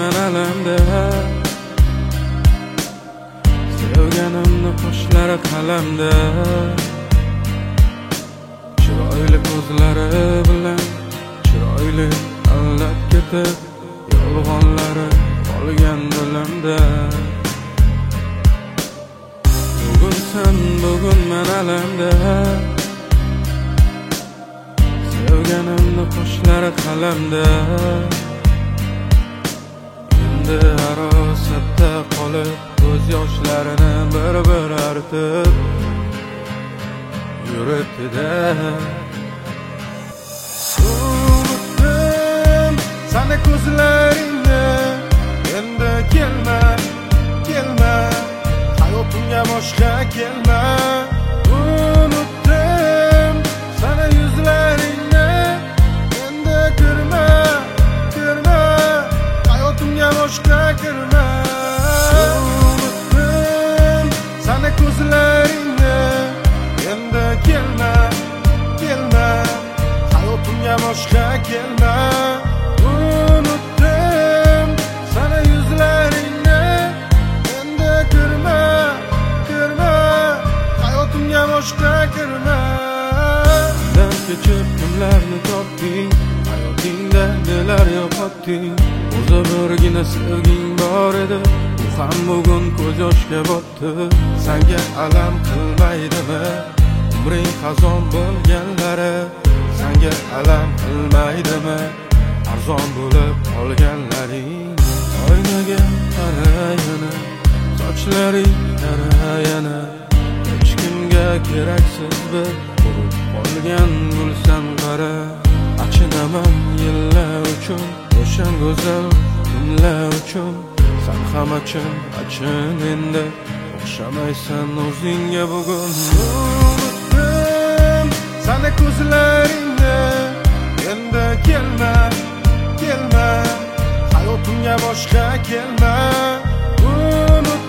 men alamda. Sevganimni qoshlari qalamda. Chiroyli ko'zlari bilan chiroyli aldab ketib, yolg'onlari qolgan dilimda. Bugun sen, bugun men alamda. Sevganimni qoshlari qalamda. Endi arosatda qolib ko'z yoshlarini bir-bir artib yuribdi-da. Unutdim seni ko'zlaringni, endi kelma, kelma, hayotimga boshqa kelma. Unutdim seni yuzlaringni, endi kirma, kirma, hayotimga boshqa kirma. Unutdim seni ko'zlaringni, endi kelma, kelma, hayotimga boshqa kelma. Unutdim seni yuzlaringni, endi kirma, kirma, hayotimga boshqa kirma. Sen kechib kimlarni topding, hayotingda nelar yo'qotding. O'zi birgina sevging bor edi, u ham bugun ko'z yoshga botdi. Senga alam qilmaydimi umring xazon bo'lganlari? Senga alam qilmaydimi arzon bo'lib qolganlaring? Oynaga qarayana, sochlaring qarayana, hech kimga keraksiz bir qurib qolgan gulsan qara. Achinaman yillar uchun, o'shan go'zal kunlar uchun. Sen ham achin endi, o'xshamaysan o'zingga bugun. Unutdim seni ko'zlaringni, endi kelma, kelma, hayotimga boshqa kelma. Unutdim